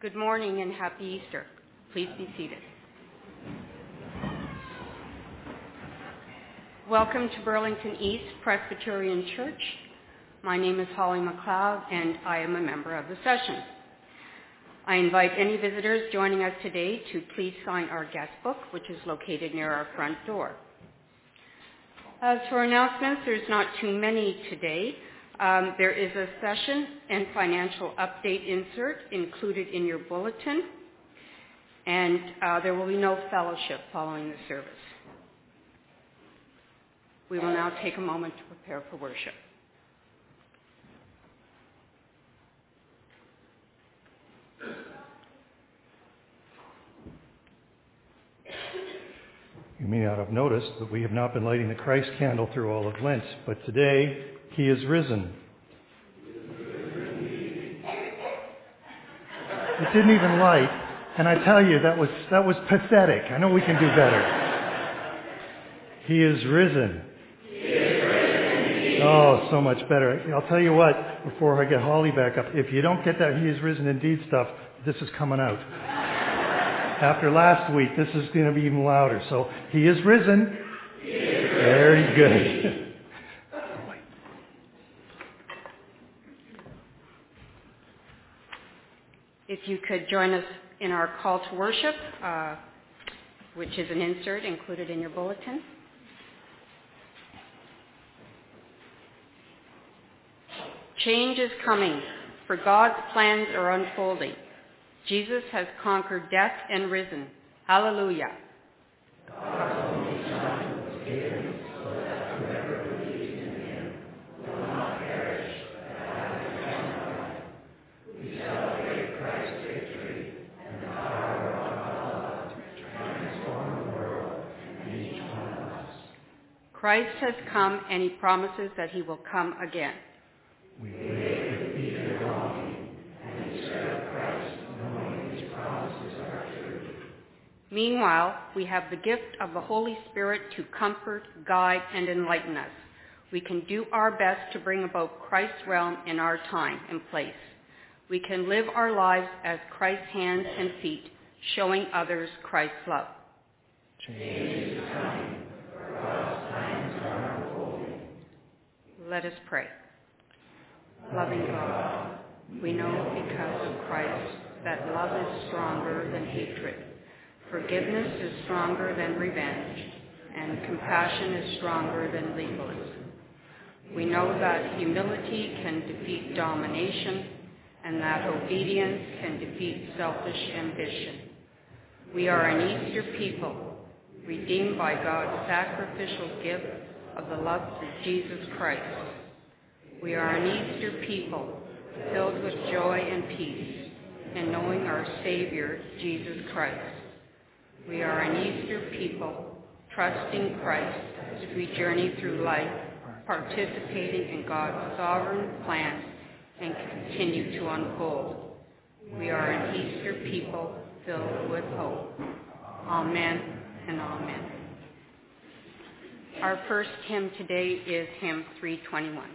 Good morning and happy Easter. Please be seated. Welcome to Burlington East Presbyterian Church. My name is Holly McLeod and I am a member of the session. I invite any visitors joining us today to please sign our guest book, which is located near our front door. As for announcements, there's not too many today. There is a session and financial update insert included in your bulletin, and there will be no fellowship following the service. We will now take a moment to prepare for worship. You may not have noticed, but we have not been lighting the Christ candle through all of Lent, but today he is risen. It didn't even light, and I tell you, that was pathetic. I know we can do better. He is risen. Oh, so much better. I'll tell you what, before I get Holly back up, if you don't get that he is risen indeed stuff, this is coming out. After last week, this is going to be even louder. So, he is risen. Very good. If you could join us in our call to worship, which is an insert included in your bulletin. Change is coming, for God's plans are unfolding. Jesus has conquered death and risen. Hallelujah. Christ has come, and he promises that he will come again. We wait with eager longing, and serve Christ, knowing his promises are true. Meanwhile, we have the gift of the Holy Spirit to comfort, guide, and enlighten us. We can do our best to bring about Christ's realm in our time and place. We can live our lives as Christ's hands and feet, showing others Christ's love. Change is coming. God's plans are unfolding. Let us pray. Loving God, we know because of Christ that love is stronger than hatred. Forgiveness is stronger than revenge, and compassion is stronger than legalism. We know that humility can defeat domination, and that obedience can defeat selfish ambition. We are an Easter people, redeemed by God's sacrificial gift of the love of Jesus Christ. We are an Easter people, filled with joy and peace, in knowing our Savior, Jesus Christ. We are an Easter people, trusting Christ as we journey through life, participating in God's sovereign plan and continue to unfold. We are an Easter people, filled with hope. Amen and amen. Our first hymn today is hymn 321.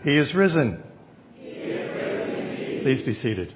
He is risen. Please be seated.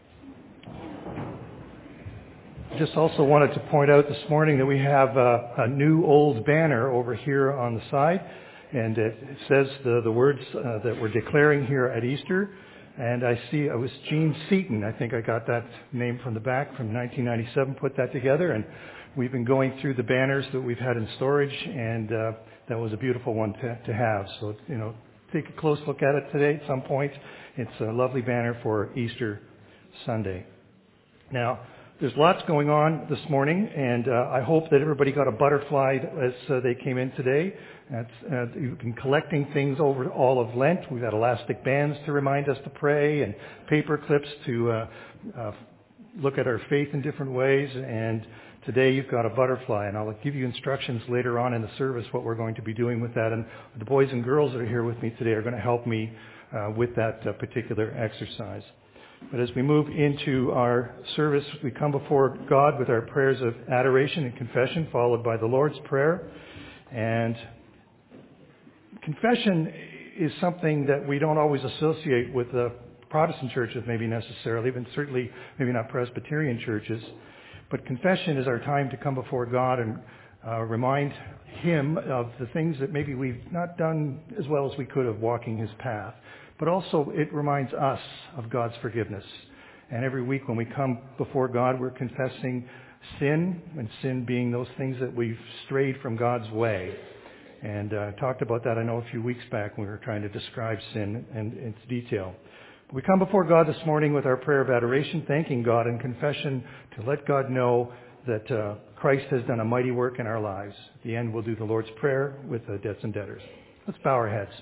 Just also wanted to point out this morning that we have a new old banner over here on the side, and it says the words that we're declaring here at Easter. And I see it was Gene Seaton, I think I got that name from the back, from 1997, put that together. And we've been going through the banners that we've had in storage, and that was a beautiful one to have. So, take a close look at it today at some point. It's a lovely banner for Easter Sunday. Now, there's lots going on this morning, and I hope that everybody got a butterfly as they came in today. You've been collecting things over all of Lent. We've got elastic bands to remind us to pray, and paper clips to look at our faith in different ways. And today you've got a butterfly, and I'll give you instructions later on in the service what we're going to be doing with that. And the boys and girls that are here with me today are going to help me with that particular exercise. But as we move into our service, we come before God with our prayers of adoration and confession, followed by the Lord's Prayer. And confession is something that we don't always associate with the Protestant churches, maybe necessarily, but certainly maybe not Presbyterian churches. But confession is our time to come before God and remind Him of the things that maybe we've not done as well as we could have walking His path. But also it reminds us of God's forgiveness. And every week when we come before God, we're confessing sin, and sin being those things that we've strayed from God's way. And talked about that, I know, a few weeks back when we were trying to describe sin in its detail. We come before God this morning with our prayer of adoration, thanking God in confession to let God know that Christ has done a mighty work in our lives. At the end, we'll do the Lord's Prayer with the debts and debtors. Let's bow our heads.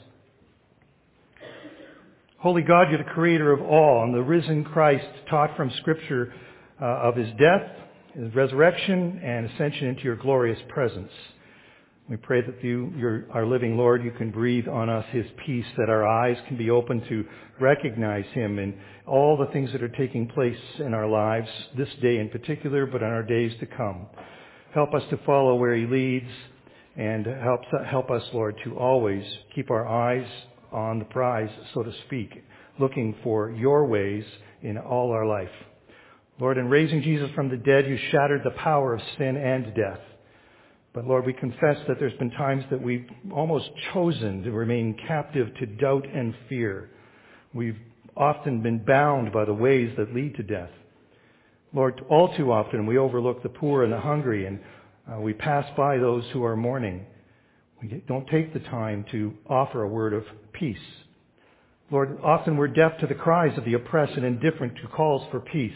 Holy God, you're the creator of all, and the risen Christ taught from Scripture of His death, His resurrection, and ascension into your glorious presence. We pray that you, our living Lord, you can breathe on us His peace, that our eyes can be open to recognize Him in all the things that are taking place in our lives, this day in particular, but in our days to come. Help us to follow where He leads, and help us, Lord, to always keep our eyes on the prize, so to speak, looking for your ways in all our life. Lord, in raising Jesus from the dead, you shattered the power of sin and death. But Lord, we confess that there's been times that we've almost chosen to remain captive to doubt and fear. We've often been bound by the ways that lead to death. Lord, all too often we overlook the poor and the hungry, and we pass by those who are mourning. We don't take the time to offer a word of peace. Lord, often we're deaf to the cries of the oppressed and indifferent to calls for peace.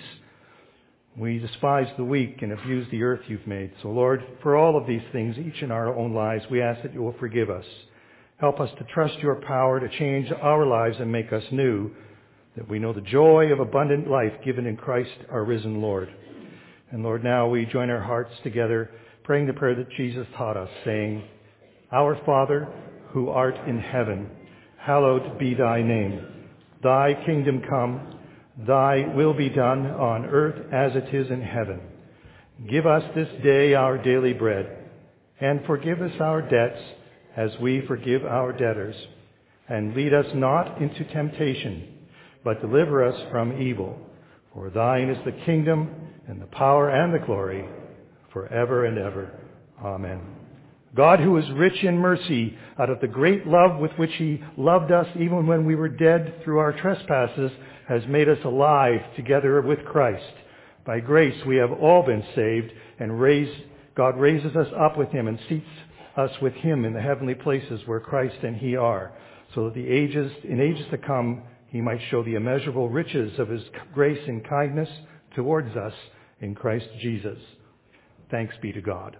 We despise the weak and abuse the earth you've made. So Lord, for all of these things, each in our own lives, we ask that you will forgive us. Help us to trust your power to change our lives and make us new, that we know the joy of abundant life given in Christ our risen Lord. And Lord, now we join our hearts together, praying the prayer that Jesus taught us, saying, Our Father, who art in heaven, hallowed be thy name. Thy kingdom come, thy will be done on earth as it is in heaven. Give us this day our daily bread, and forgive us our debts as we forgive our debtors. And lead us not into temptation, but deliver us from evil. For thine is the kingdom, and the power, and the glory, forever and ever. Amen. God, who is rich in mercy, out of the great love with which He loved us even when we were dead through our trespasses, has made us alive together with Christ. By grace we have all been saved, and God raises us up with Him and seats us with Him in the heavenly places where Christ and He are, so that in ages to come He might show the immeasurable riches of His grace and kindness towards us in Christ Jesus. Thanks be to God.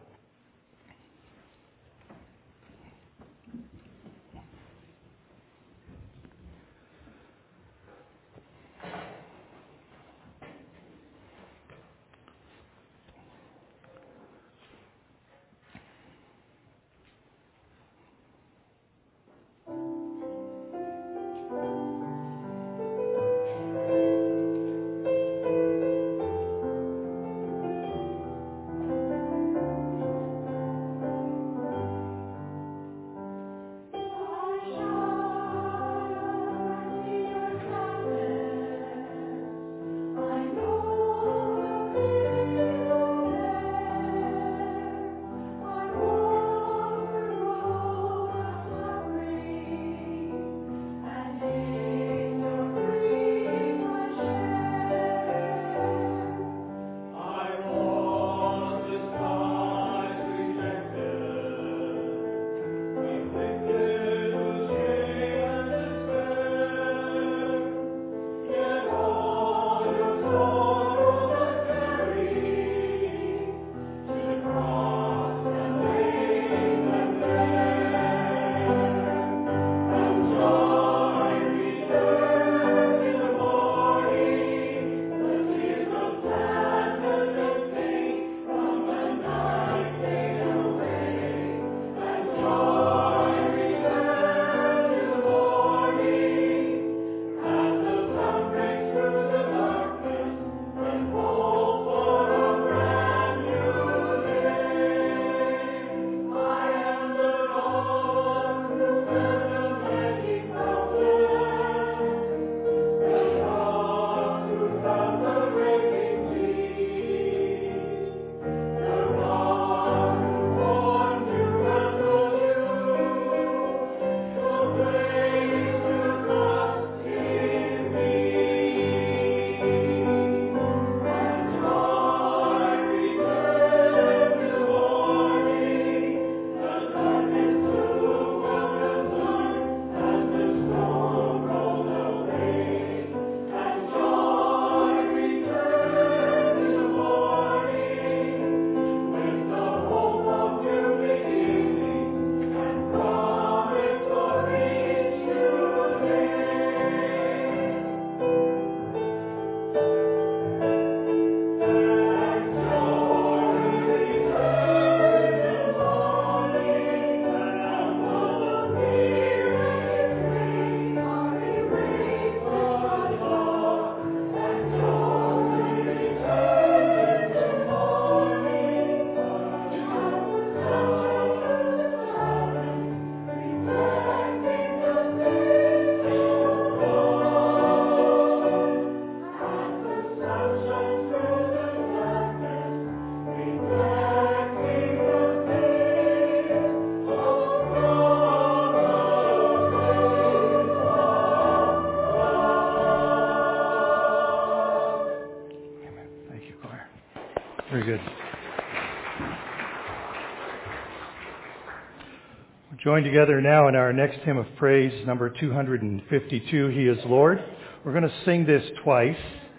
Join together now in our next hymn of praise, number 252, He is Lord. We're going to sing this twice.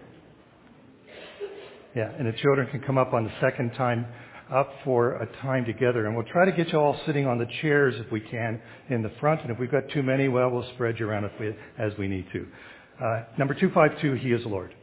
Yeah, and the children can come up on the second time up for a time together. And we'll try to get you all sitting on the chairs if we can in the front. And if we've got too many, well, we'll spread you around as we need to. Number 252, He is Lord.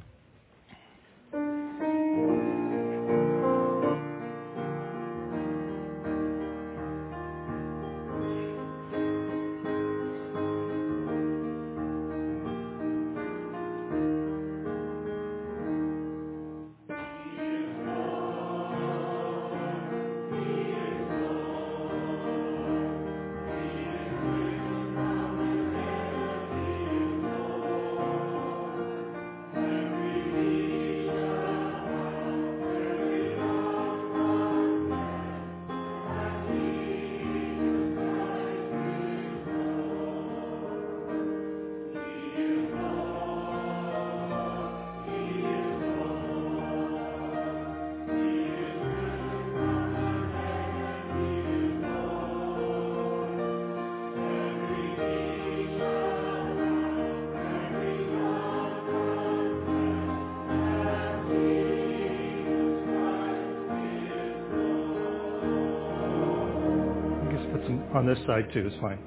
On this side too is fine.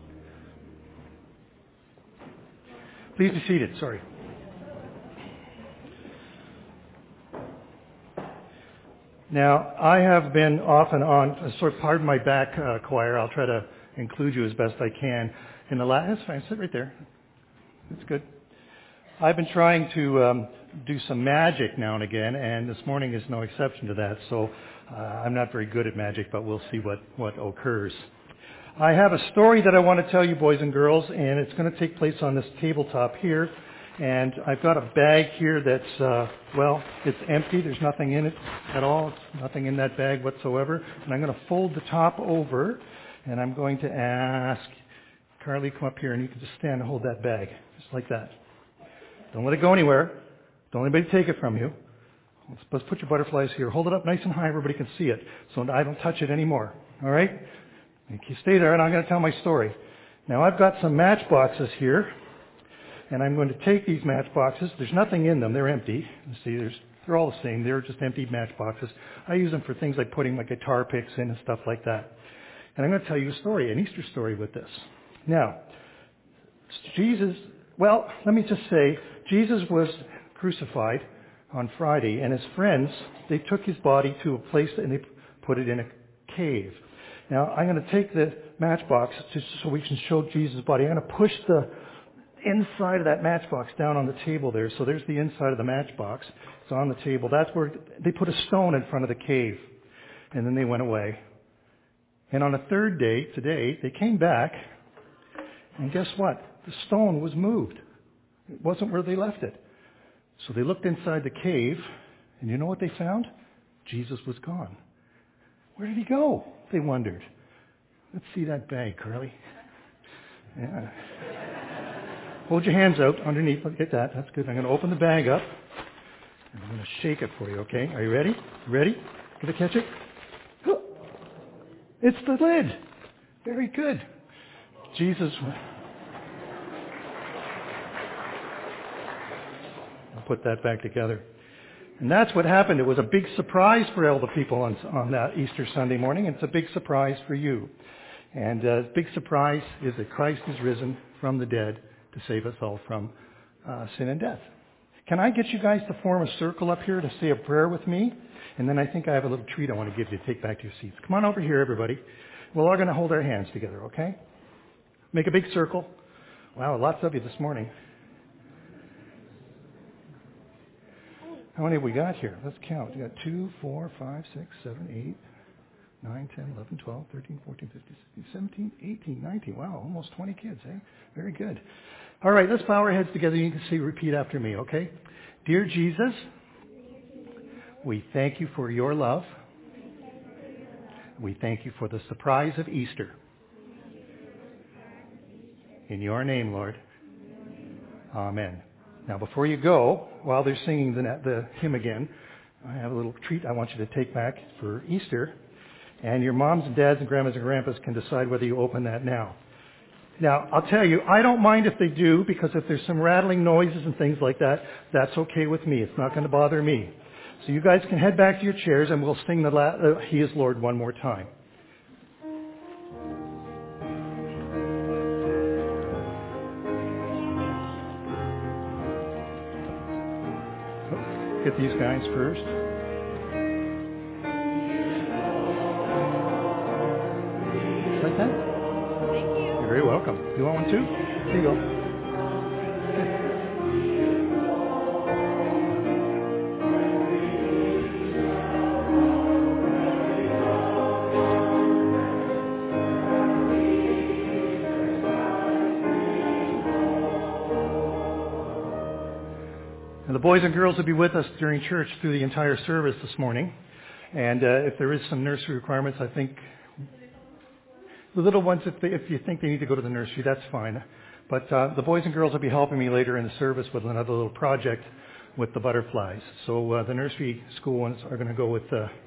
Please be seated. Sorry. Now, I have been off and on, pardon my back, choir. I'll try to include you as best I can. In the last, that's fine. Sit right there. That's good. I've been trying to do some magic now and again, and this morning is no exception to that. So I'm not very good at magic, but we'll see what occurs. I have a story that I want to tell you, boys and girls, and it's going to take place on this tabletop here. And I've got a bag here that's, it's empty. There's nothing in it at all. It's nothing in that bag whatsoever. And I'm going to fold the top over, and I'm going to ask Carly, come up here, and you can just stand and hold that bag, just like that. Don't let it go anywhere. Don't let anybody take it from you. Let's put your butterflies here. Hold it up nice and high, everybody can see it, so I don't touch it anymore. All right? You stay there, and I'm going to tell my story. Now, I've got some matchboxes here, and I'm going to take these matchboxes. There's nothing in them. They're empty. You see, they're all the same. They're just empty matchboxes. I use them for things like putting my guitar picks in and stuff like that. And I'm going to tell you a story, an Easter story with this. Now, let me just say, Jesus was crucified on Friday, and his friends, they took his body to a place and they put it in a cave. Now, I'm going to take the matchbox just so we can show Jesus' body. I'm going to push the inside of that matchbox down on the table there. So there's the inside of the matchbox. It's on the table. That's where they put a stone in front of the cave. And then they went away. And on the third day, today, they came back. And guess what? The stone was moved. It wasn't where they left it. So they looked inside the cave. And you know what they found? Jesus was gone. Where did he go? They wondered. Let's see that bag, Carly. Yeah. Hold your hands out underneath. Look at that. That's good. I'm going to open the bag up. And I'm going to shake it for you, okay? Are you ready? Ready? Going to catch it? It's the lid. Very good. Jesus. I'll put that back together. And that's what happened. It was a big surprise for all the people on that Easter Sunday morning. It's a big surprise for you. And the big surprise is that Christ is risen from the dead to save us all from sin and death. Can I get you guys to form a circle up here to say a prayer with me? And then I think I have a little treat I want to give you to take back to your seats. Come on over here, everybody. We're all going to hold our hands together, okay? Make a big circle. Wow, lots of you this morning. How many have we got here? Let's count. We got 2, 4, 5, 6, 7, 8, 9, 10, 11, 12, 13, 14, 15, 16, 17, 18, 19. Wow, almost 20 kids, eh? Very good. All right, let's bow our heads together. You can say, repeat after me, okay? Dear Jesus, we thank you for your love. We thank you for the surprise of Easter. In your name, Lord. Amen. Now, before you go, while they're singing the hymn again, I have a little treat I want you to take back for Easter. And your moms and dads and grandmas and grandpas can decide whether you open that now. Now, I'll tell you, I don't mind if they do, because if there's some rattling noises and things like that, that's okay with me. It's not going to bother me. So you guys can head back to your chairs and we'll sing He is Lord one more time. Get these guys first. Like that? Thank you. You're very welcome. You want one too? Here you go. And the boys and girls will be with us during church through the entire service this morning. And if there is some nursery requirements, I think the little ones, if you think they need to go to the nursery, that's fine. But the boys and girls will be helping me later in the service with another little project with the butterflies. So the nursery school ones are going to go with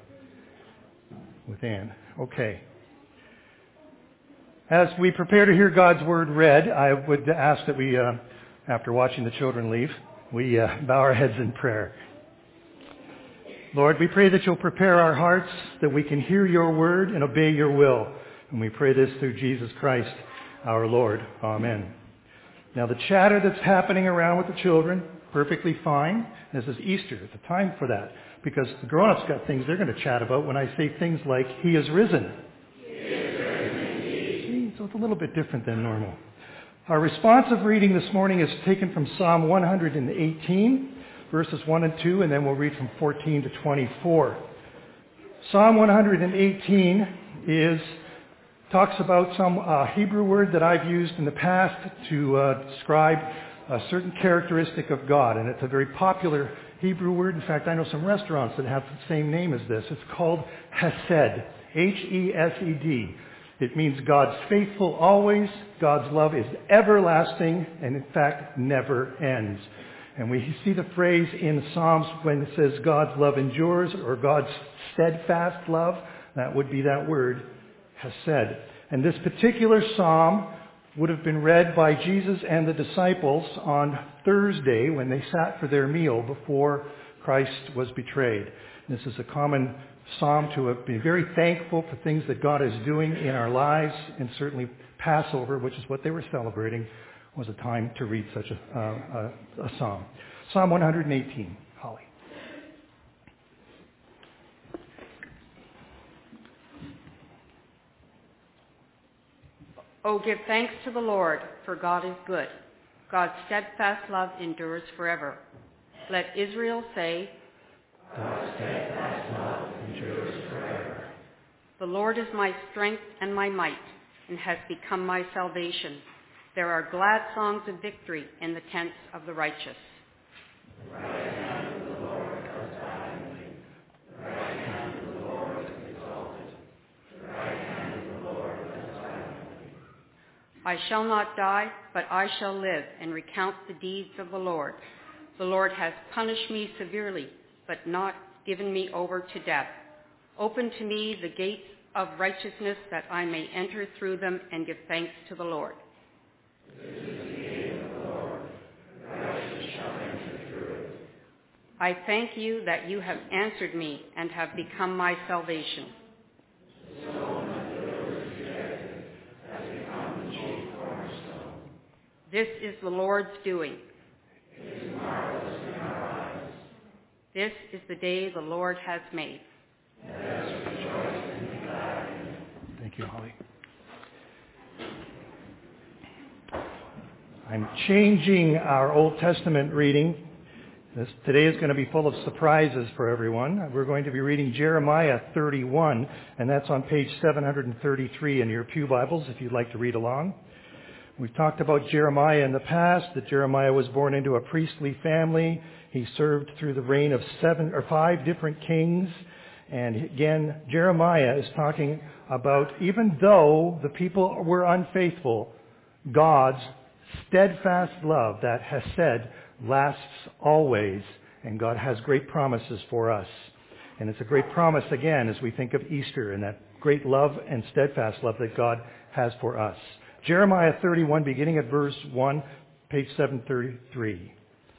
Anne. Okay. As we prepare to hear God's Word read, I would ask that we, after watching the children leave, we bow our heads in prayer. Lord, we pray that you'll prepare our hearts, that we can hear your word and obey your will. And we pray this through Jesus Christ, our Lord. Amen. Now, the chatter that's happening around with the children, perfectly fine. This is Easter. It's a time for that. Because the grown-ups got things they're going to chat about when I say things like, He is risen. He is risen indeed. See, so it's a little bit different than normal. Our responsive reading this morning is taken from Psalm 118, verses 1 and 2, and then we'll read from 14 to 24. Psalm 118 talks about some Hebrew word that I've used in the past to describe a certain characteristic of God, and it's a very popular Hebrew word. In fact, I know some restaurants that have the same name as this. It's called Hesed, H-E-S-E-D. It means God's faithful always, God's love is everlasting, and in fact never ends. And we see the phrase in Psalms when it says God's love endures, or God's steadfast love, that would be that word, Hesed. And this particular psalm would have been read by Jesus and the disciples on Thursday when they sat for their meal before Christ was betrayed. This is a common psalm to be very thankful for things that God is doing in our lives, and certainly Passover, which is what they were celebrating, was a time to read such a psalm. Psalm 118, Holly. Oh, give thanks to the Lord, for God is good. God's steadfast love endures forever. Let Israel say, God's steadfast love endures forever. The Lord is my strength and my might, and has become my salvation. There are glad songs of victory in the tents of the righteous. The right hand of the Lord goes valiantly. The right hand of the Lord is exalted. The right hand of the Lord goes valiantly. I shall not die, but I shall live and recount the deeds of the Lord. The Lord has punished me severely, but not given me over to death. Open to me the gates of righteousness, that I may enter through them and give thanks to the Lord. This is the gate of the Lord. The righteous shall enter through it. I thank you that you have answered me and have become my salvation. The stone that the builders rejected has become the chief cornerstone. This is the Lord's doing. It is marvelous in our eyes. This is the day the Lord has made. Let us rejoice and be glad in it. Thank you, Holly. I'm changing our Old Testament reading. Today is going to be full of surprises for everyone. We're going to be reading Jeremiah 31, and that's on page 733 in your pew Bibles if you'd like to read along. We've talked about Jeremiah in the past, that Jeremiah was born into a priestly family. He served through the reign of 5 different kings. And again, Jeremiah is talking about, even though the people were unfaithful, God's steadfast love, that Hesed, lasts always, and God has great promises for us. And it's a great promise again as we think of Easter and that great love and steadfast love that God has for us. Jeremiah 31, beginning at verse 1, page 733.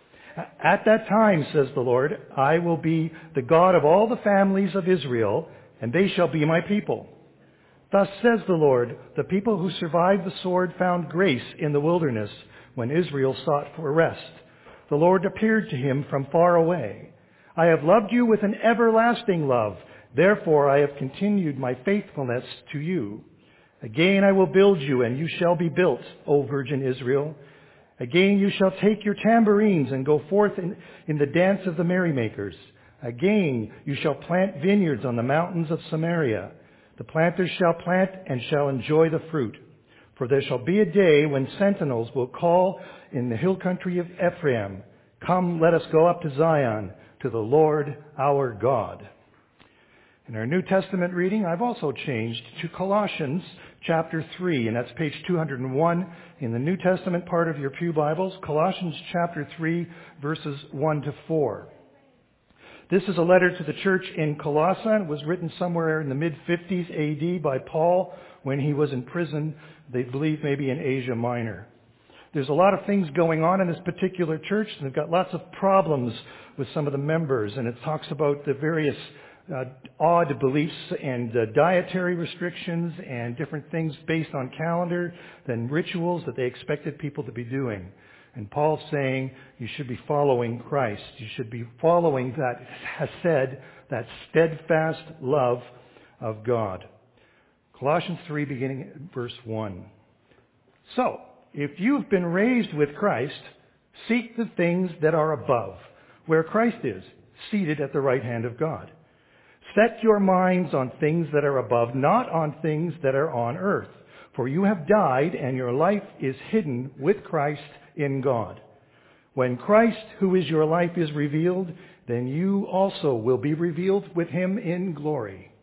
At that time, says the Lord, I will be the God of all the families of Israel, and they shall be my people. Thus says the Lord, the people who survived the sword found grace in the wilderness when Israel sought for rest. The Lord appeared to him from far away. I have loved you with an everlasting love. Therefore I have continued my faithfulness to you. Again I will build you, and you shall be built, O Virgin Israel. Again you shall take your tambourines and go forth in the dance of the merrymakers. Again you shall plant vineyards on the mountains of Samaria. The planters shall plant and shall enjoy the fruit. For there shall be a day when sentinels will call in the hill country of Ephraim, come, let us go up to Zion, to the Lord our God. In our New Testament reading, I've also changed to Colossians chapter 3, and that's page 201 in the New Testament part of your pew Bibles, Colossians chapter 3, verses 1 to 4. This is a letter to the church in Colossae. It was written somewhere in the mid-50s AD by Paul when he was in prison, they believe maybe in Asia Minor. There's a lot of things going on in this particular church, and they've got lots of problems with some of the members, and it talks about the various odd beliefs and dietary restrictions and different things based on calendar and rituals that they expected people to be doing. And Paul's saying you should be following Christ. You should be following that hesed, that steadfast love of God. Colossians 3, beginning at verse 1. So, if you've been raised with Christ, seek the things that are above, where Christ is, seated at the right hand of God. Set your minds on things that are above, not on things that are on earth. For you have died, and your life is hidden with Christ in God. When Christ, who is your life, is revealed, then you also will be revealed with him in glory.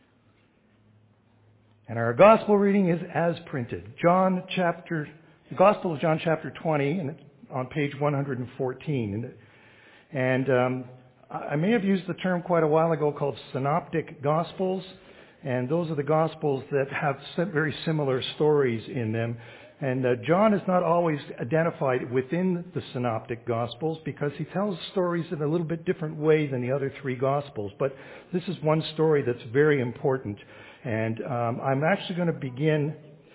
And our gospel reading is as printed. The Gospel of John chapter 20, and on page 114. And I may have used the term quite a while ago called synoptic gospels, and those are the gospels that have very similar stories in them. And John is not always identified within the synoptic gospels because he tells stories in a little bit different way than the other three gospels. But this is one story that's very important. And I'm going to begin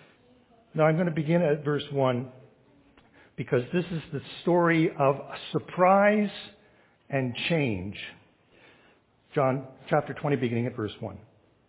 at verse 1 because this is the story of surprise and change. John chapter 20, beginning at verse 1.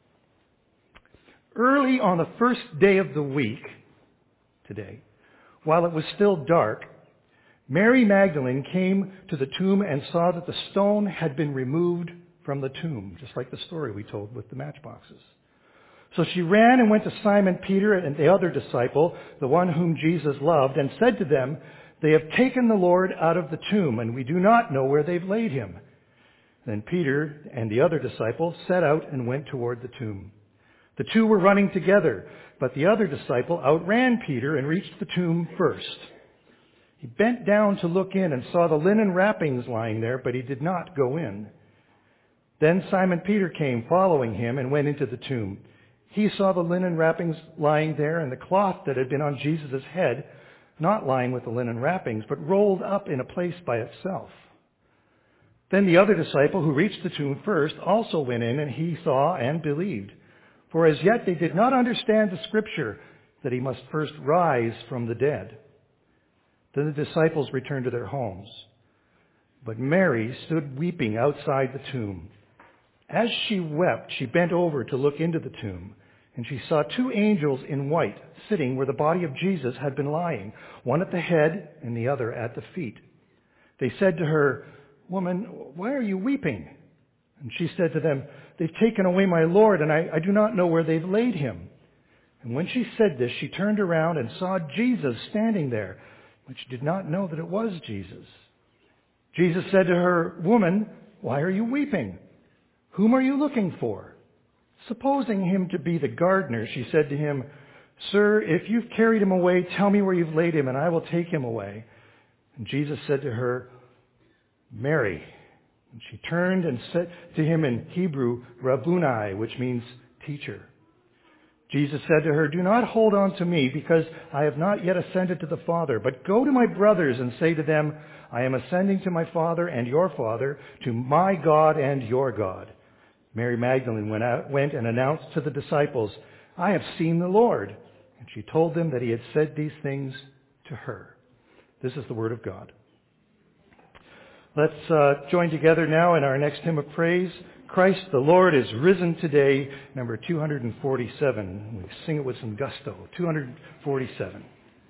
Early on the first day of the week, today, while it was still dark, Mary Magdalene came to the tomb and saw that the stone had been removed from the tomb, just like the story we told with the matchboxes. So she ran and went to Simon Peter and the other disciple, the one whom Jesus loved, and said to them, "They have taken the Lord out of the tomb, and we do not know where they've laid him." Then Peter and the other disciple set out and went toward the tomb. The two were running together, but the other disciple outran Peter and reached the tomb first. He bent down to look in and saw the linen wrappings lying there, but he did not go in. Then Simon Peter came following him and went into the tomb. He saw the linen wrappings lying there and the cloth that had been on Jesus' head, not lying with the linen wrappings, but rolled up in a place by itself. Then the other disciple who reached the tomb first also went in, and he saw and believed. For as yet they did not understand the scripture that he must first rise from the dead. Then the disciples returned to their homes. But Mary stood weeping outside the tomb. As she wept, she bent over to look into the tomb, and she saw two angels in white sitting where the body of Jesus had been lying, one at the head and the other at the feet. They said to her, "Woman, why are you weeping?" And she said to them, "They've taken away my Lord, and I do not know where they've laid him." And when she said this, she turned around and saw Jesus standing there, but she did not know that it was Jesus. Jesus said to her, "Woman, why are you weeping? Whom are you looking for?" Supposing him to be the gardener, she said to him, "Sir, if you've carried him away, tell me where you've laid him, and I will take him away." And Jesus said to her, "Mary." And she turned and said to him in Hebrew, Rabboni, which means teacher. Jesus said to her, do not hold on to me, because I have not yet ascended to the Father, but go to my brothers and say to them, I am ascending to my Father and your Father, to my God and your God. Mary Magdalene went and announced to the disciples, I have seen the Lord. And she told them that he had said these things to her. This is the word of God. Let's join together now in our next hymn of praise. Christ the Lord is risen today, number 247. We sing it with some gusto. 247.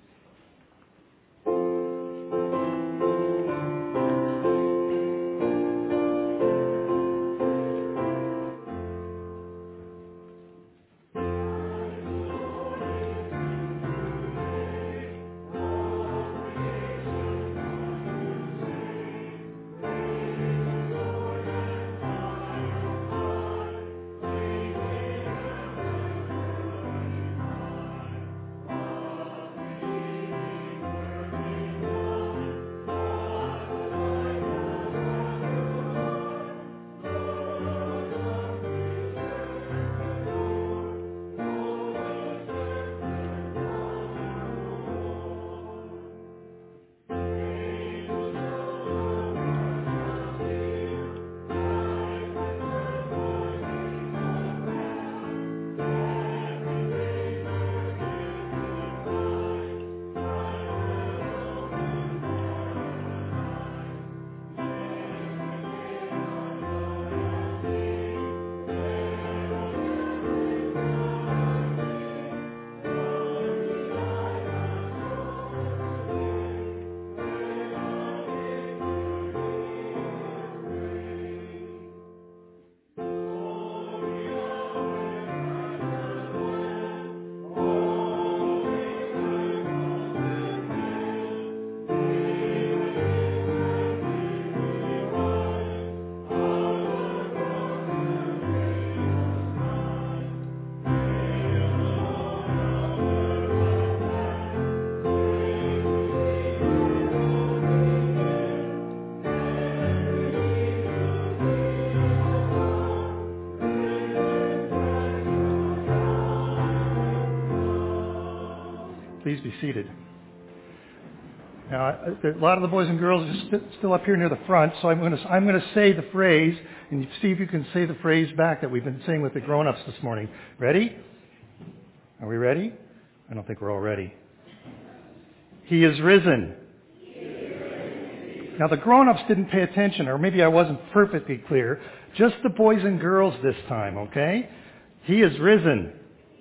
Please be seated. Now, a lot of the boys and girls are still up here near the front, so I'm going to say the phrase, and see if you can say the phrase back that we've been saying with the grown-ups this morning. Ready? Are we ready? I don't think we're all ready. He is risen. Now, the grown-ups didn't pay attention, or maybe I wasn't perfectly clear. Just the boys and girls this time, okay? He is risen.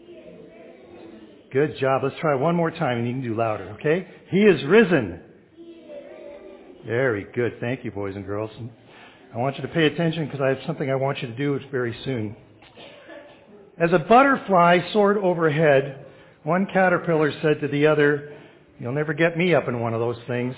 Good job. Let's try one more time, and you can do louder, okay? He is risen. Very good. Thank you, boys and girls. I want you to pay attention because I have something I want you to do very soon. As a butterfly soared overhead, one caterpillar said to the other, you'll never get me up in one of those things.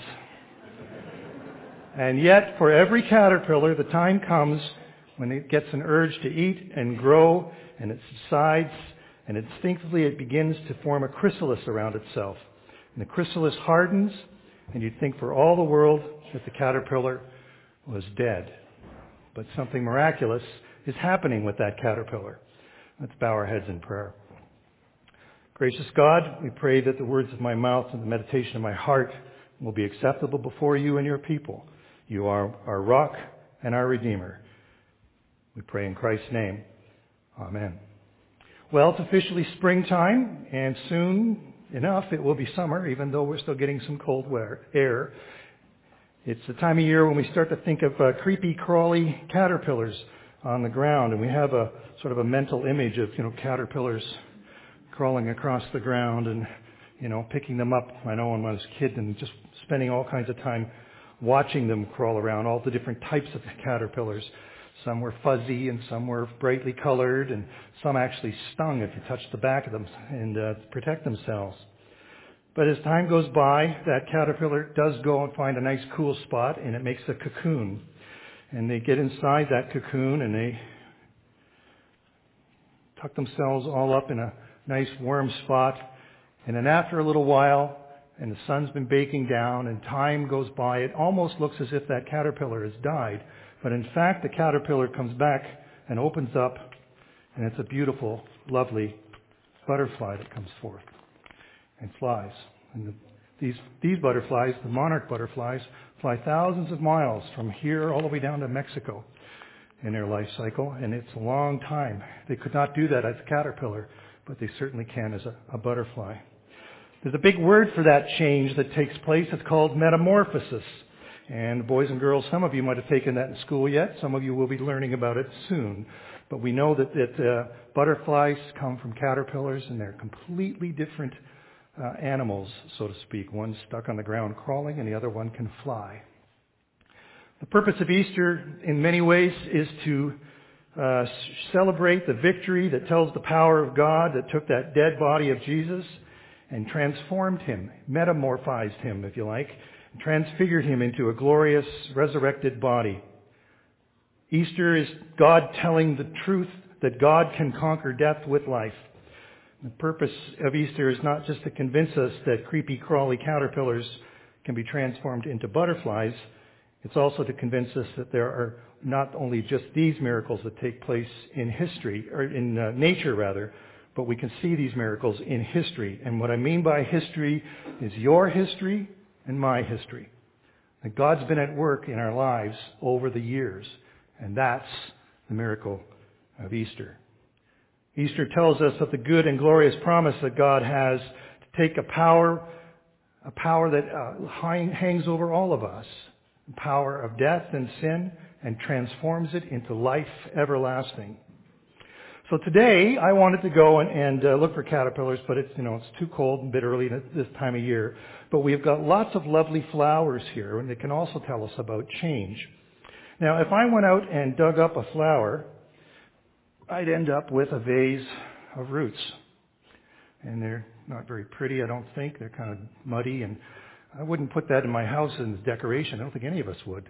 And yet, for every caterpillar, the time comes when it gets an urge to eat and grow, and it subsides, and instinctively it begins to form a chrysalis around itself. And the chrysalis hardens, and you'd think for all the world that the caterpillar was dead. But something miraculous is happening with that caterpillar. Let's bow our heads in prayer. Gracious God, we pray that the words of my mouth and the meditation of my heart will be acceptable before you and your people. You are our rock and our Redeemer. We pray in Christ's name. Amen. Well, it's officially springtime, and soon enough it will be summer, even though we're still getting some cold air. It's the time of year when we start to think of creepy, crawly caterpillars on the ground, and we have a sort of a mental image of, caterpillars crawling across the ground and, picking them up. I know when I was a kid and just spending all kinds of time watching them crawl around, all the different types of caterpillars. Some were fuzzy and some were brightly colored, and some actually stung if you touched the back of them and protect themselves. But as time goes by, that caterpillar does go and find a nice cool spot, and it makes a cocoon. And they get inside that cocoon and they tuck themselves all up in a nice warm spot. And then after a little while, and the sun's been baking down and time goes by, it almost looks as if that caterpillar has died But in fact, the caterpillar comes back and opens up, and it's a beautiful, lovely butterfly that comes forth and flies. And these butterflies, the monarch butterflies, fly thousands of miles from here all the way down to Mexico in their life cycle, and it's a long time. They could not do that as a caterpillar, but they certainly can as a butterfly. There's a big word for that change that takes place. It's called metamorphosis. And boys and girls, some of you might have taken that in school yet. Some of you will be learning about it soon. But we know that butterflies come from caterpillars, and they're completely different animals, so to speak. One's stuck on the ground crawling, and the other one can fly. The purpose of Easter, in many ways, is to celebrate the victory that tells the power of God that took that dead body of Jesus and transformed him, metamorphized him, if you like, and transfigured him into a glorious, resurrected body. Easter is God telling the truth that God can conquer death with life. The purpose of Easter is not just to convince us that creepy, crawly caterpillars can be transformed into butterflies. It's also to convince us that there are not only just these miracles that take place in history, or in nature rather, but we can see these miracles in history. And what I mean by history is your history and my history. That God's been at work in our lives over the years. And that's the miracle of Easter. Easter tells us of the good and glorious promise that God has to take a power that hangs over all of us, the power of death and sin, and transforms it into life everlasting. So today, I wanted to go and look for caterpillars, but it's too cold and a bit early this time of year. But we've got lots of lovely flowers here, and they can also tell us about change. Now, if I went out and dug up a flower, I'd end up with a vase of roots. And they're not very pretty, I don't think. They're kind of muddy, and I wouldn't put that in my house as decoration. I don't think any of us would.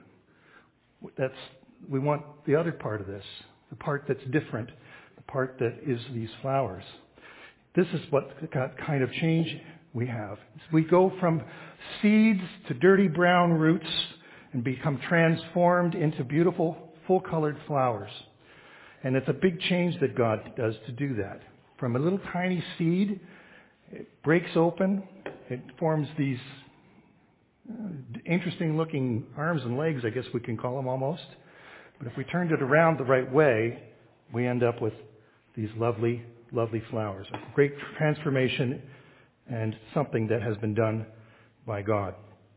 We want the other part of this, the part that's different, the part that is these flowers. This is what kind of change we have. We go from seeds to dirty brown roots and become transformed into beautiful, full-colored flowers. And it's a big change that God does to do that. From a little tiny seed, it breaks open, it forms these interesting-looking arms and legs, I guess we can call them almost. But if we turned it around the right way, we end up with these lovely, lovely flowers. A great transformation and something that has been done by God.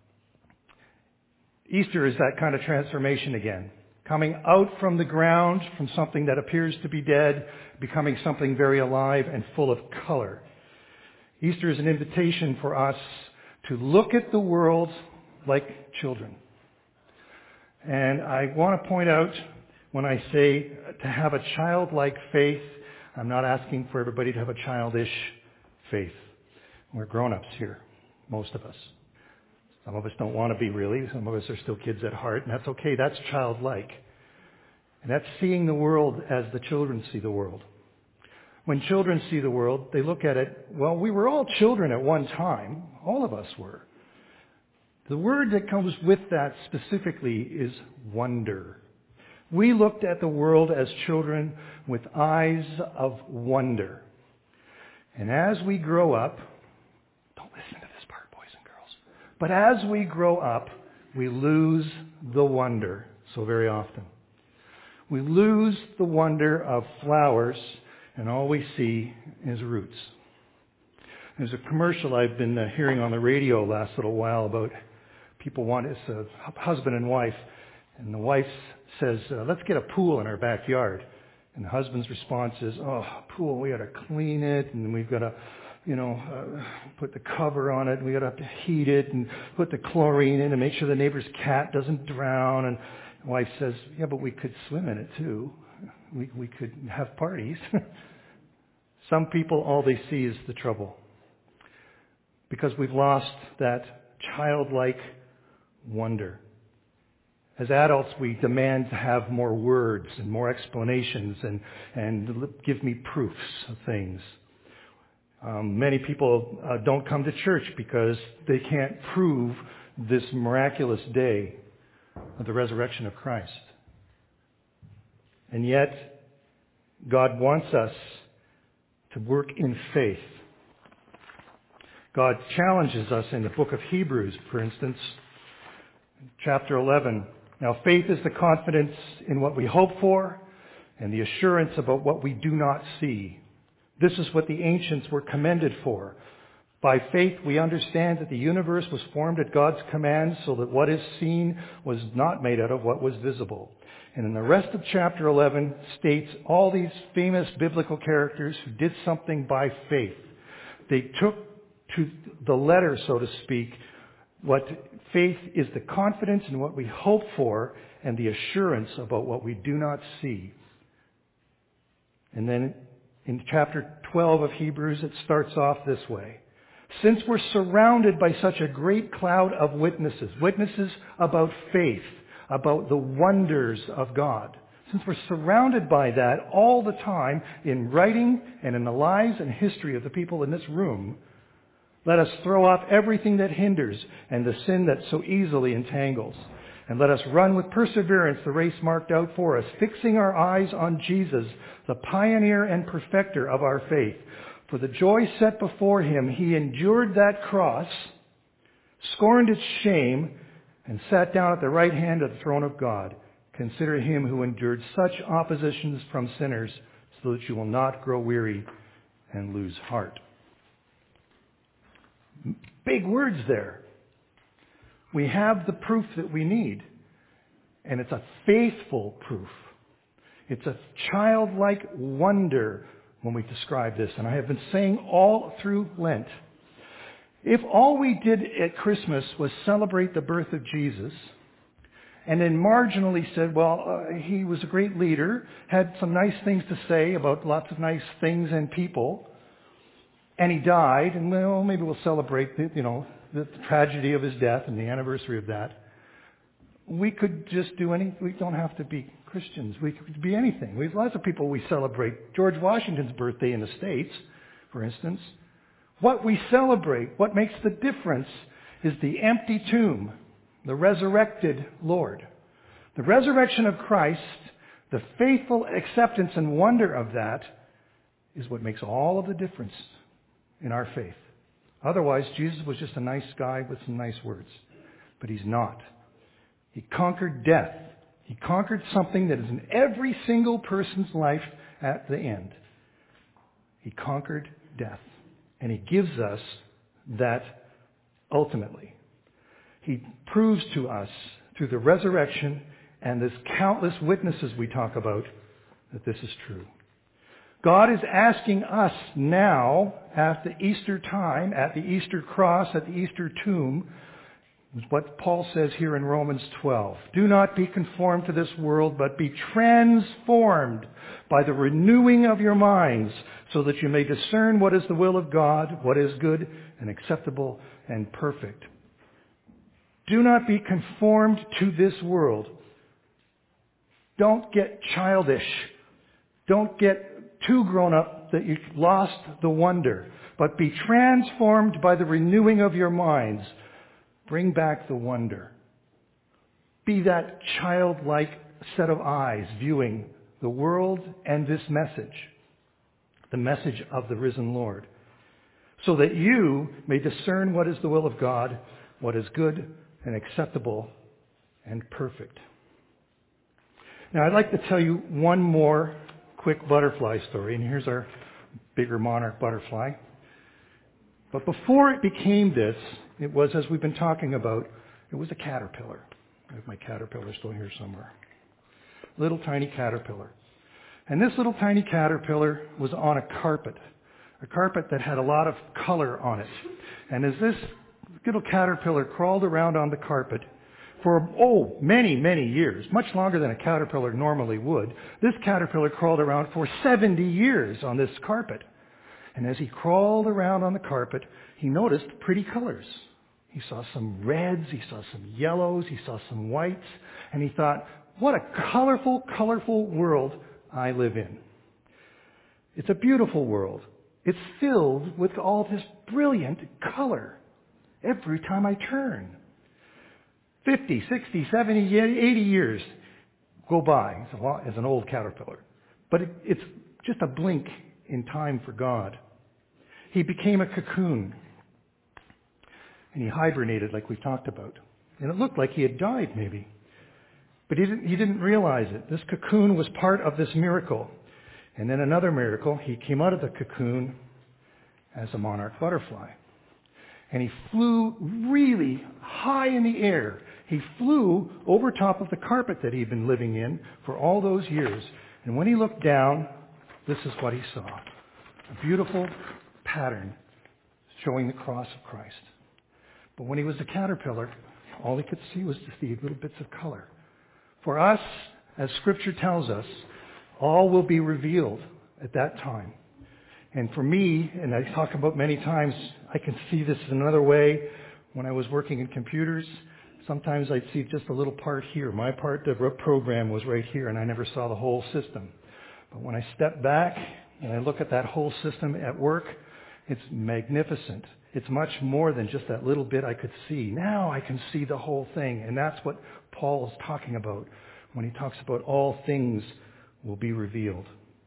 Easter is that kind of transformation again. Coming out from the ground, from something that appears to be dead, becoming something very alive and full of color. Easter is an invitation for us to look at the world like children. And I want to point out, when I say to have a childlike faith, I'm not asking for everybody to have a childish faith. We're grown-ups here, most of us. Some of us don't want to be really. Some of us are still kids at heart, and that's okay. That's childlike. And that's seeing the world as the children see the world. When children see the world, they look at it, well, we were all children at one time. All of us were. The word that comes with that specifically is wonder. We looked at the world as children with eyes of wonder. And as we grow up, don't listen to this part, boys and girls, but as we grow up, we lose the wonder so very often. We lose the wonder of flowers, and all we see is roots. There's a commercial I've been hearing on the radio last little while about people it's a husband and wife, and the wife says, let's get a pool in our backyard. And the husband's response is, pool, we got to clean it, and we've got to, put the cover on it, and we got to heat it, and put the chlorine in, and make sure the neighbor's cat doesn't drown. And the wife says, yeah, but we could swim in it too. We could have parties. Some people, all they see is the trouble. Because we've lost that childlike wonder. As adults, we demand to have more words and more explanations and give me proofs of things. Many people don't come to church because they can't prove this miraculous day of the resurrection of Christ. And yet, God wants us to work in faith. God challenges us in the book of Hebrews, for instance, chapter 11. Now, faith is the confidence in what we hope for and the assurance about what we do not see. This is what the ancients were commended for. By faith, we understand that the universe was formed at God's command so that what is seen was not made out of what was visible. And in the rest of chapter 11 states all these famous biblical characters who did something by faith. They took to the letter, so to speak, what faith is: the confidence in what we hope for and the assurance about what we do not see. And then in chapter 12 of Hebrews, it starts off this way. Since we're surrounded by such a great cloud of witnesses about faith, about the wonders of God, since we're surrounded by that all the time in writing and in the lives and history of the people in this room, let us throw off everything that hinders and the sin that so easily entangles. And let us run with perseverance the race marked out for us, fixing our eyes on Jesus, the pioneer and perfecter of our faith. For the joy set before him, he endured that cross, scorned its shame, and sat down at the right hand of the throne of God. Consider him who endured such oppositions from sinners, so that you will not grow weary and lose heart. Big words there. We have the proof that we need, and it's a faithful proof. It's a childlike wonder when we describe this, and I have been saying all through Lent, if all we did at Christmas was celebrate the birth of Jesus, and then marginally said, well, he was a great leader, had some nice things to say about lots of nice things and people, and he died, and well, maybe we'll celebrate the tragedy of his death and the anniversary of that. We could just do anything. We don't have to be Christians. We could be anything. We have lots of people we celebrate. George Washington's birthday in the States, for instance. What we celebrate, what makes the difference, is the empty tomb, the resurrected Lord. The resurrection of Christ, the faithful acceptance and wonder of that, is what makes all of the difference in our faith. Otherwise, Jesus was just a nice guy with some nice words. But he's not. He conquered death. He conquered something that is in every single person's life at the end. He conquered death. And he gives us that ultimately. He proves to us through the resurrection and this countless witnesses we talk about that this is true. God is asking us now, at the Easter time, at the Easter cross, at the Easter tomb, what Paul says here in Romans 12. Do not be conformed to this world, but be transformed by the renewing of your minds, so that you may discern what is the will of God, what is good and acceptable and perfect. Do not be conformed to this world. Don't get childish. Don't get too grown up that you've lost the wonder, but be transformed by the renewing of your minds. Bring back the wonder. Be that childlike set of eyes viewing the world and this message, the message of the risen Lord, so that you may discern what is the will of God, what is good and acceptable and perfect. Now, I'd like to tell you one more quick butterfly story, and here's our bigger monarch butterfly. But before it became this, it was, as we've been talking about, it was a caterpillar. I have my caterpillar still here somewhere. Little tiny caterpillar. And this little tiny caterpillar was on a carpet that had a lot of color on it. And as this little caterpillar crawled around on the carpet for, many, many years, much longer than a caterpillar normally would, this caterpillar crawled around for 70 years on this carpet. And as he crawled around on the carpet, he noticed pretty colors. He saw some reds, he saw some yellows, he saw some whites, and he thought, what a colorful, colorful world I live in. It's a beautiful world. It's filled with all this brilliant color every time I turn. 50, 60, 70, 80 years. go by as an old caterpillar. But it's just a blink in time for God. He became a cocoon, and he hibernated like we talked about. And it looked like he had died maybe. But he didn't realize it. This cocoon was part of this miracle. And then another miracle, he came out of the cocoon as a monarch butterfly. And he flew really high in the air. He flew over top of the carpet that he'd been living in for all those years. And when he looked down, this is what he saw. A beautiful pattern showing the cross of Christ. But when he was a caterpillar, all he could see was just these little bits of color. For us, as Scripture tells us, all will be revealed at that time. And for me, and I talk about many times, I can see this another way. When I was working in computers, sometimes I'd see just a little part here. My part, the program was right here, and I never saw the whole system. But when I step back and I look at that whole system at work, it's magnificent. It's much more than just that little bit I could see. Now I can see the whole thing. And that's what Paul is talking about when he talks about all things will be revealed.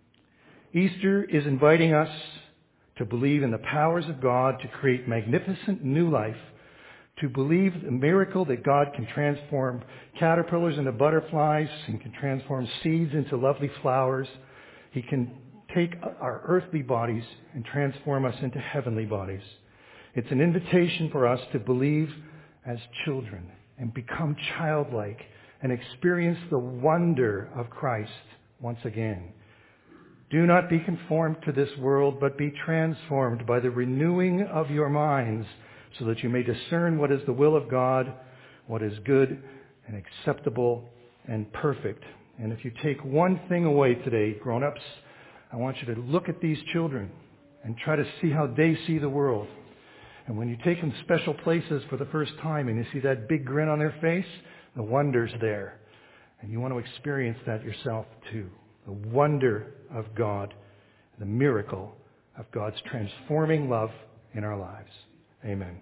Easter is inviting us to believe in the powers of God to create magnificent new life, to believe the miracle that God can transform caterpillars into butterflies and can transform seeds into lovely flowers. He can take our earthly bodies and transform us into heavenly bodies. It's an invitation for us to believe as children and become childlike and experience the wonder of Christ once again. Do not be conformed to this world, but be transformed by the renewing of your minds, so that you may discern what is the will of God, what is good and acceptable and perfect. And if you take one thing away today, grown-ups, I want you to look at these children and try to see how they see the world. And when you take them special places for the first time and you see that big grin on their face, the wonder's there. And you want to experience that yourself too. The wonder of God, the miracle of God's transforming love in our lives. Amen.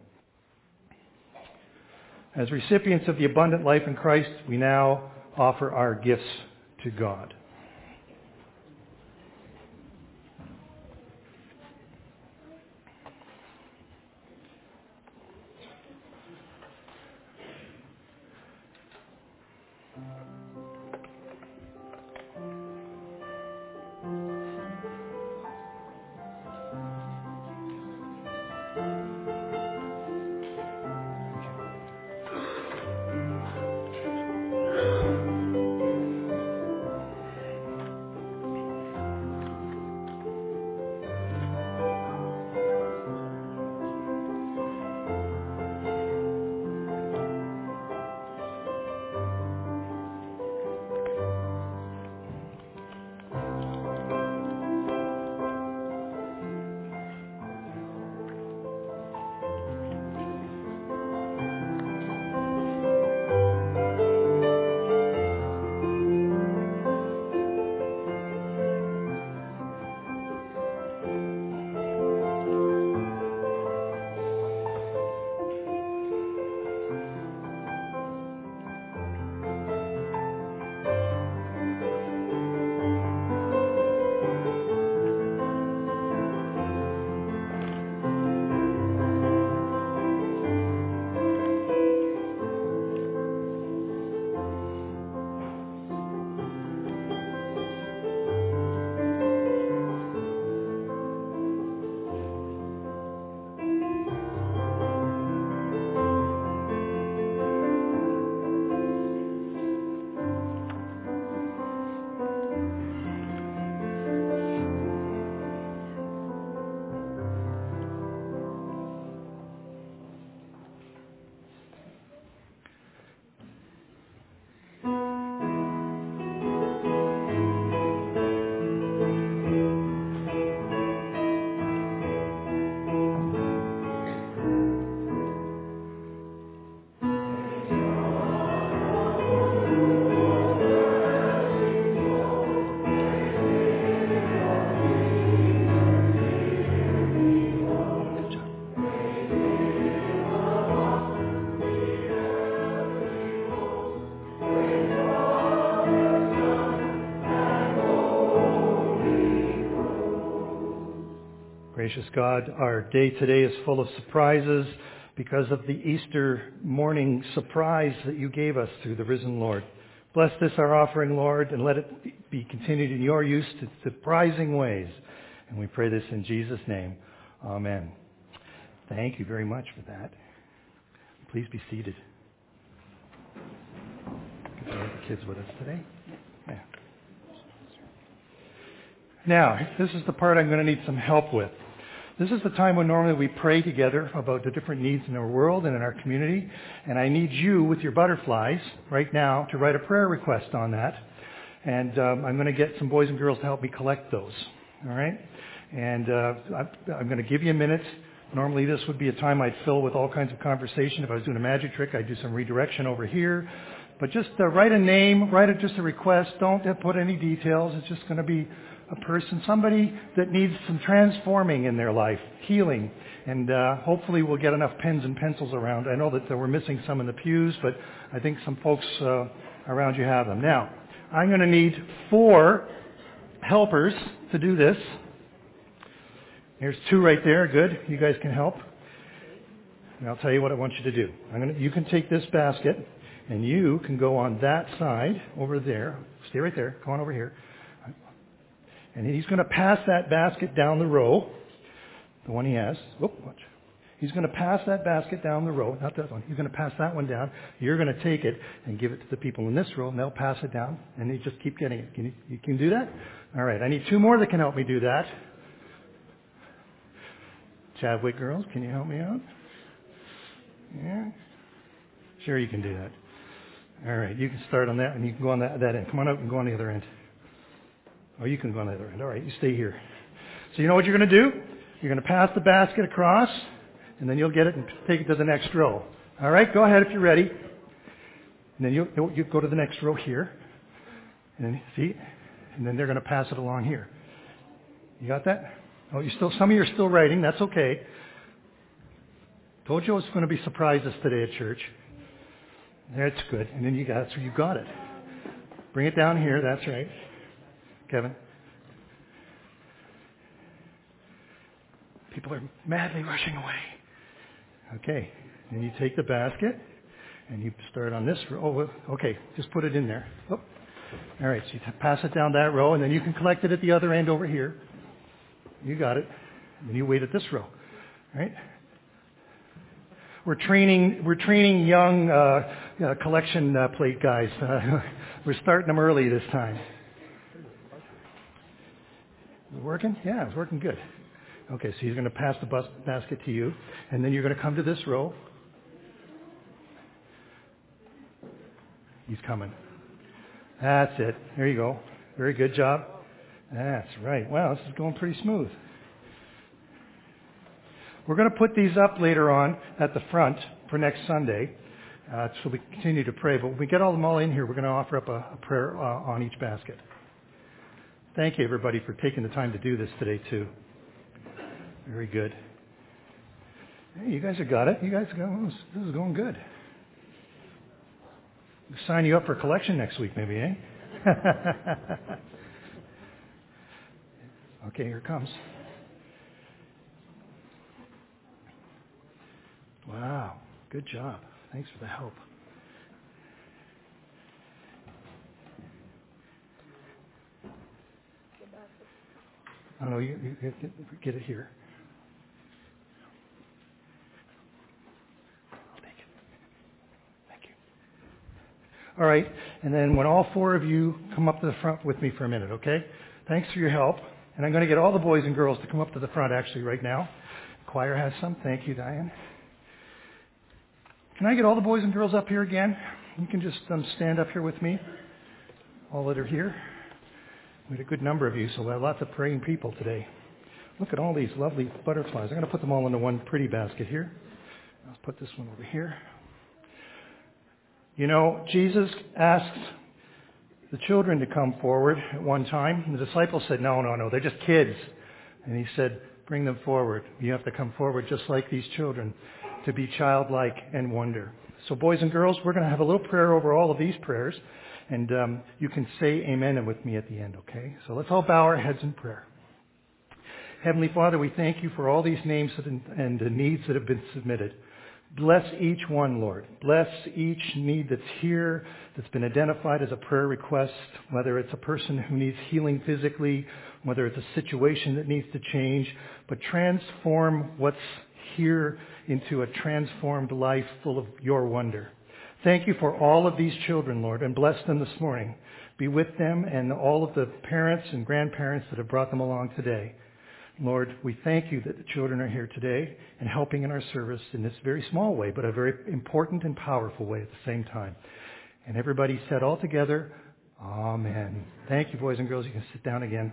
As recipients of the abundant life in Christ, we now offer our gifts to God. Gracious God, our day today is full of surprises because of the Easter morning surprise that you gave us through the risen Lord. Bless this, our offering, Lord, and let it be continued in your use to surprising ways. And we pray this in Jesus' name. Amen. Thank you very much for that. Please be seated. Good to have the kids with us today. Yeah. Now, this is the part I'm going to need some help with. This is the time when normally we pray together about the different needs in our world and in our community. And I need you with your butterflies right now to write a prayer request on that. And I'm going to get some boys and girls to help me collect those. All right? And I'm going to give you a minute. Normally this would be a time I'd fill with all kinds of conversation. If I was doing a magic trick, I'd do some redirection over here. But just write a name, just a request. Don't put any details. It's just going to be a person, somebody that needs some transforming in their life, healing. And hopefully we'll get enough pens and pencils around. I know that we're missing some in the pews, but I think some folks around you have them. Now, I'm going to need 4 helpers to do this. There's 2 right there. Good. You guys can help. And I'll tell you what I want you to do. You can take this basket, and you can go on that side over there. Stay right there. Go on over here. And he's going to pass that basket down the row, the one he has. Whoop, watch. He's going to pass that basket down the row, not that one. He's going to pass that one down. You're going to take it and give it to the people in this row, and they'll pass it down, and they just keep getting it. You can do that? All right. I need 2 more that can help me do that. Chadwick girls, can you help me out? Yeah? Sure, you can do that. All right. You can start on that, and you can go on that end. Come on out and go on the other end. Oh, you can go on the other end. All right, you stay here. So you know what you're going to do? You're going to pass the basket across, and then you'll get it and take it to the next row. All right, go ahead if you're ready. And then you go to the next row here. And then, see? And then they're going to pass it along here. You got that? Oh, some of you are still writing. That's okay. Told you it's going to be surprises today at church. That's good. And then you got it. Bring it down here. That's right. Kevin. People are madly rushing away. Okay. And you take the basket and you start on this row. Oh, okay. Just put it in there. Oh. All right. So you pass it down that row, and then you can collect it at the other end over here. You got it. And then you wait at this row. All right. We're training young collection plate guys. We're starting them early this time. Is it working? Yeah, it's working good. Okay, so he's going to pass the basket to you, and then you're going to come to this row. He's coming. That's it. There you go. Very good job. That's right. Wow, this is going pretty smooth. We're going to put these up later on at the front for next Sunday, so we continue to pray. But when we get them all in here, we're going to offer up a prayer on each basket. Thank you, everybody, for taking the time to do this today, too. Very good. Hey, you guys have got it. This is going good. We'll sign you up for a collection next week, maybe, eh? Okay, here it comes. Wow, good job. Thanks for the help. Oh, no, you get it here. I'll take it. Thank you. All right, and then when all 4 of you come up to the front with me for a minute, okay? Thanks for your help. And I'm going to get all the boys and girls to come up to the front actually right now. The choir has some. Thank you, Diane. Can I get all the boys and girls up here again? You can just stand up here with me, all that are here. We had a good number of you, so we have lots of praying people today. Look at all these lovely butterflies. I'm going to put them all into one pretty basket here. I'll put this one over here. You know, Jesus asked the children to come forward at one time. And the disciples said, no, they're just kids. And he said, bring them forward. You have to come forward just like these children to be childlike and wonder. So boys and girls, we're going to have a little prayer over all of these prayers. And you can say amen with me at the end, okay? So let's all bow our heads in prayer. Heavenly Father, we thank you for all these names and the needs that have been submitted. Bless each one, Lord. Bless each need that's here, that's been identified as a prayer request, whether it's a person who needs healing physically, whether it's a situation that needs to change, but transform what's here into a transformed life full of your wonder. Thank you for all of these children, Lord, and bless them this morning. Be with them and all of the parents and grandparents that have brought them along today. Lord, we thank you that the children are here today and helping in our service in this very small way, but a very important and powerful way at the same time. And everybody said all together, Amen. Thank you, boys and girls. You can sit down again.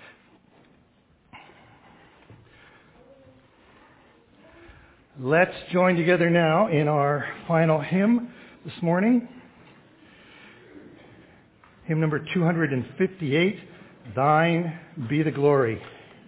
Let's join together now in our final hymn this morning. Hymn number 258, Thine Be the Glory.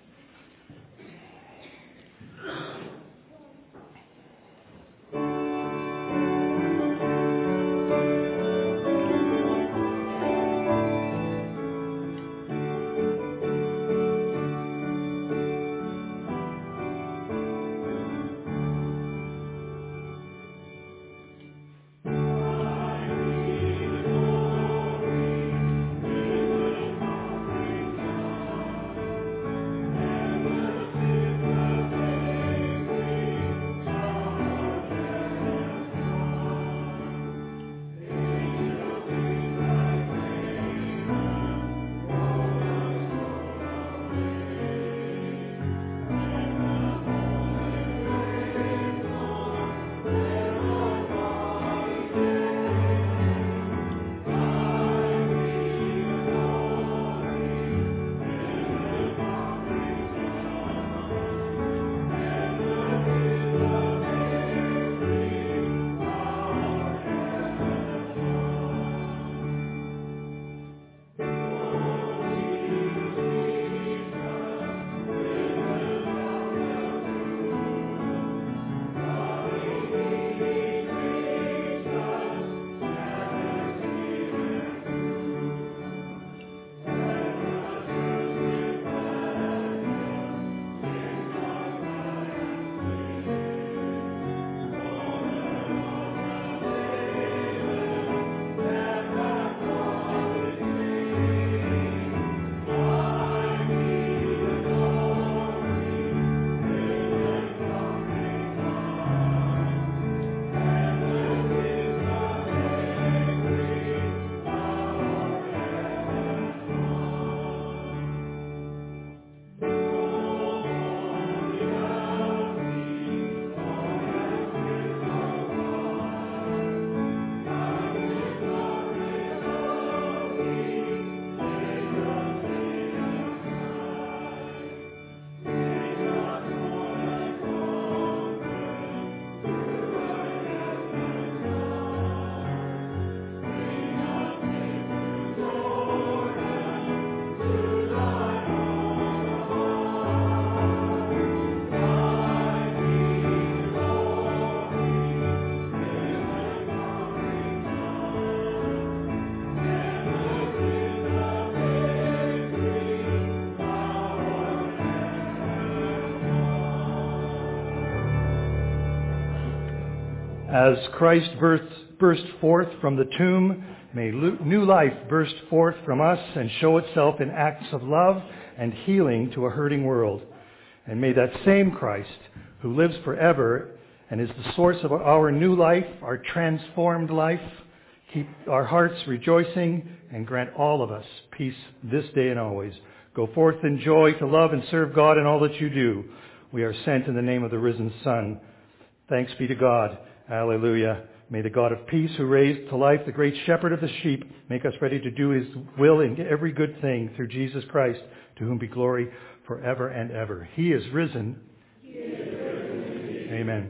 As Christ burst forth from the tomb, may new life burst forth from us and show itself in acts of love and healing to a hurting world. And may that same Christ, who lives forever and is the source of our new life, our transformed life, keep our hearts rejoicing and grant all of us peace this day and always. Go forth in joy to love and serve God in all that you do. We are sent in the name of the risen Son. Thanks be to God. Alleluia. May the God of peace, who raised to life the great shepherd of the sheep, make us ready to do his will in every good thing through Jesus Christ, to whom be glory forever and ever. He is risen. He is risen. Amen.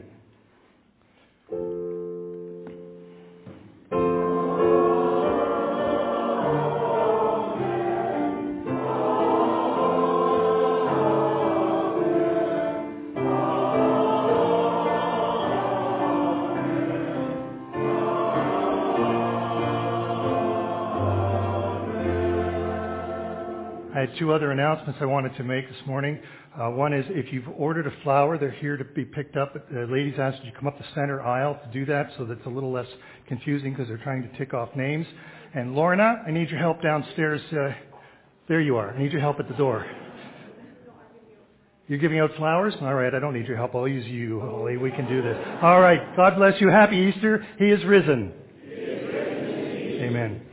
two other announcements I wanted to make this morning. One is if you've ordered a flower, they're here to be picked up. The ladies asked you to come up the center aisle to do that so that it's a little less confusing because they're trying to tick off names. And Lorna, I need your help downstairs. There you are. I need your help at the door. You're giving out flowers? All right, I don't need your help. I'll use you, Holly. We can do this. All right, God bless you. Happy Easter. He is risen. Amen.